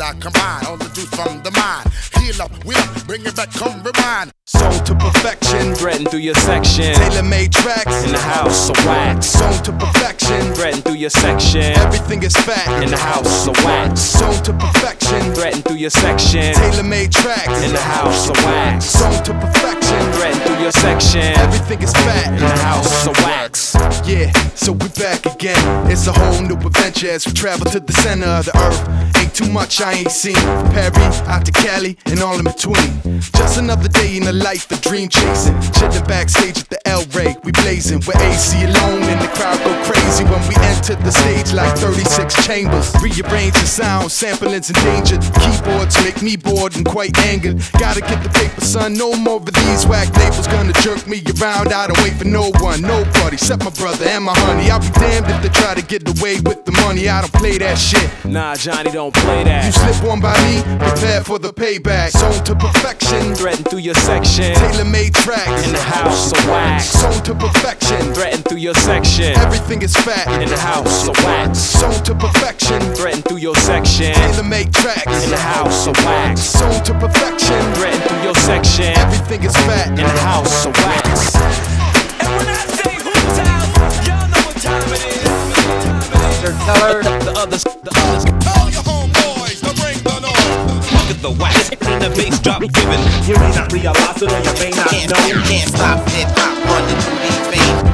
I combine all the juice from the mind. Heal up, wheel up, bring it back, come rewind. Sold to perfection, threading through your section. Tailor-made tracks in the house of wax. Sold to perfection, threading through your section. Everything is fat in the house of wax. Sold to perfection, threading through your section. Tailor-made tracks in the house of wax. Sold to perfection, threading through your section. Everything is fat in the house of wax. Yeah, so we back again. It's a whole new adventure as we travel to the center of the earth. Ain't too much I ain't seen. From Perry out to Cali and all in between. Just another day in the life of dream chasing. Chillin' backstage at the El Rey, we blazing. With AC alone and the crowd go crazy when we enter the stage like 36 chambers. Rearrange the sound, sampling's endangered. Keyboards make me bored and quite angered. Gotta get the paper, son, no more of these whack labels gonna jerk me around. I don't wait for no one, nobody, except my brother and my honey. I'll be damned if they try to get away with the money. I don't play that shit. Nah, Johnny don't play that. You slip one by me, prepare for the payback. Sold to perfection, threading through your section. Tailor-made tracks in the house of wax. Sold to perfection, threading through your section. Everything is fat in the house of wax. Sold to perfection, threading through your section. Tailor-made tracks in the house of wax. Sold to perfection, threading through your section. Everything is fat in the house of wax. And when I say who's out, y'all know what time it is. Tell her the others. Tell your homeboys to bring the noise. Look at the wax and the bass drop giving. You may not realize it or you may not know. Can't stop hip hop running through these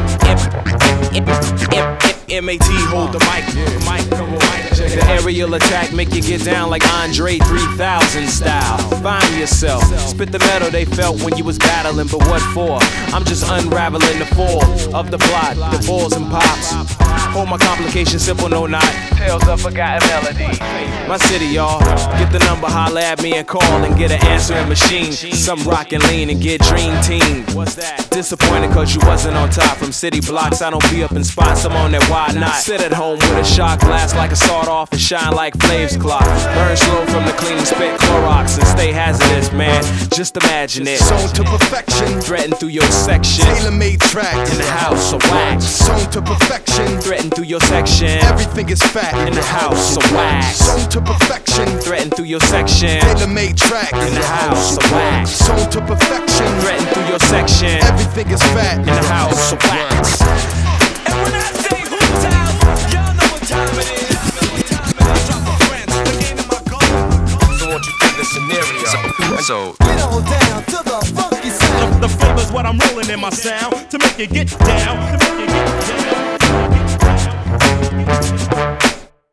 veins. MAT hold the mic, come on, check the aerial attack, make you get down like Andre 3000 style. Find yourself, spit the metal they felt when you was battling, but what for? I'm just unraveling the fall of the plot, the balls and pops. Hold my complications simple, no not tales of forgotten melody. My city, y'all, get the number, holla at me and call and get an answering machine. Some rock and lean and get dream team. What's that? Disappointed cause you wasn't on top. From city blocks, I don't be up in spots, I'm on that why not. Sit at home with a shot glass like a sawed off and shine like Flaves clock. Burn slow from the cleaning spit Clorox and stay hazardous, man. Just imagine it. Sold to perfection, threading through your section. Tailor-made tracks in the house of wax. Sold to perfection, threading through your section. Everything is fat in the house of wax. Sold to perfection, threading through your section. Tailor-made tracks in the house of wax. Sold to perfection, threading through your section. Everything is fat in the house of wax. And when I say who's out, y'all know what time it is. Drop a friend, the game in my gun. So won't you take the scenario? So get on down to the funky sound. The flavor's what I'm rolling in my sound to make you get down.